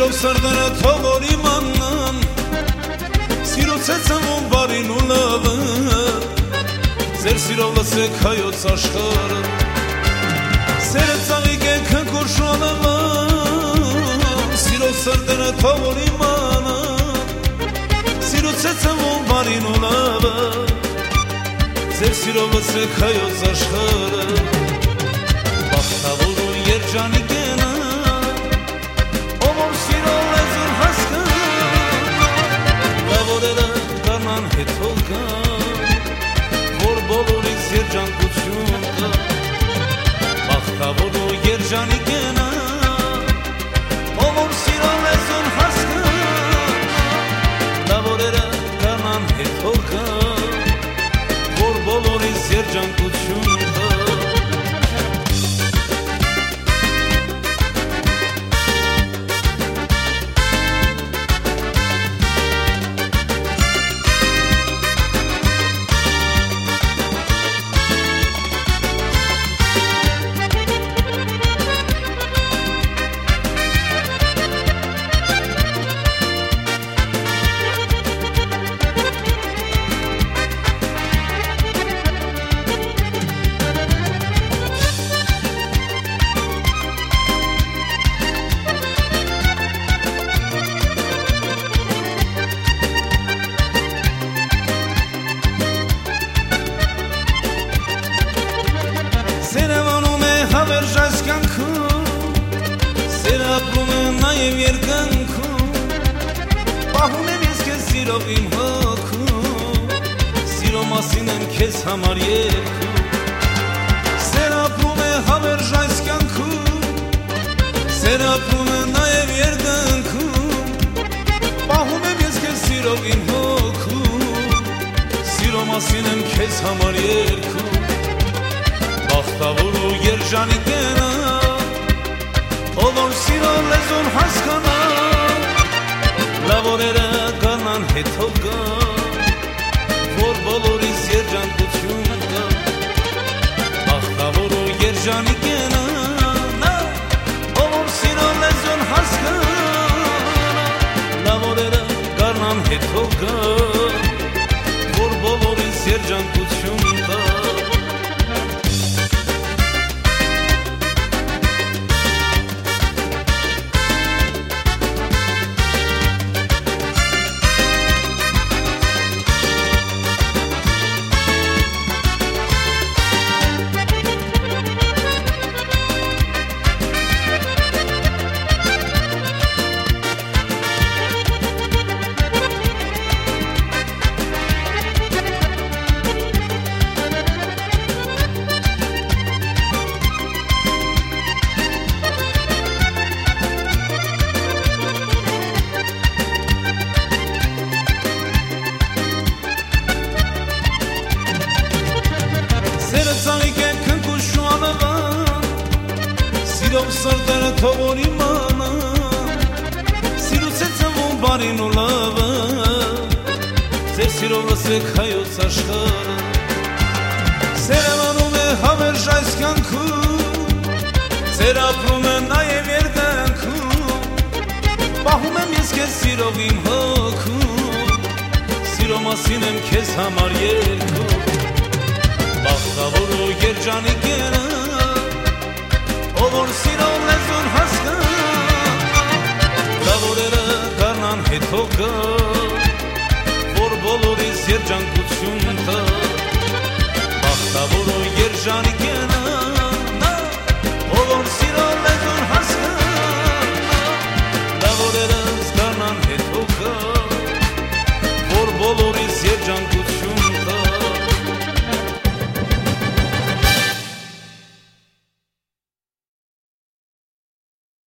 Սիրով սրտերը թողոր իմանան Սիրով ծեցանվում բարին ու լավը Ձեր սիրով լսեք հայոց աշխարը Սերը ծաղիկ է քնքուր շոնավը Սիրով սրտերը թողոր իմանան Սիրով ծեցանվում բարին ու լավը Ձեր սիրով լսեք հայոց աշխարը Բախտավոր ու երջանիկ է նա Հետոլ կան, որ բոլորից երջանկություն կա Բախտավոր ու երջանիկ է նա, ով որ սիրո լեզուն հասկա Լավորերը կանան հետոլ կան, որ բոլորից երջանկություն կա Սերևանում է հավերժ այս կյանքում Սերը ապրում է նաև երկնքում Պահում եմ ես քեզ սիրով իմ հոգում Սիրո մասին եմ քեզ համար երգում Սերը ապրում է հավերժ այս կյանքում Սերը ապրում է նաև երկնքում Պահում եմ ես քեզ սիրով իմ հոգում Սիրո մասին եմ քեզ համար երգում Բախտավոր ու երջանիկ է նա, ով որ սիրո լեզուն հասկանա Լավ օրերը կանան հետո գա, որ բոլորիս երջանկություն կա Բախտավոր ու երջանիկ է նա, ով որ սիրո լեզուն հասկանա Լավ օրերը կանան հետո գա, որ բոլորիս երջանկություն կա Սերը ծաղիկ է քնքուշ ու անվան Սիրով սրտերը թողոր իմանան Սիրուց է ծնվում բարին ու լավը Ձեր սիրով լսեք հայոց աշխարը Սերևանում է հավերժ այս կյանքում Ձեր ապրում է նաև երկնքում Պահում եմ ես քեզ սիրով իմ հոգում Սիրո մասին եմ քեզ համար երգում Բախտավոր ու երջանիկ է նա, ով որ սիրո լեզուն հասկա Լավ օրերը կանան հետո գա, որ բոլորիս երջանկություն կա Բախտավոր ու երջանիկ է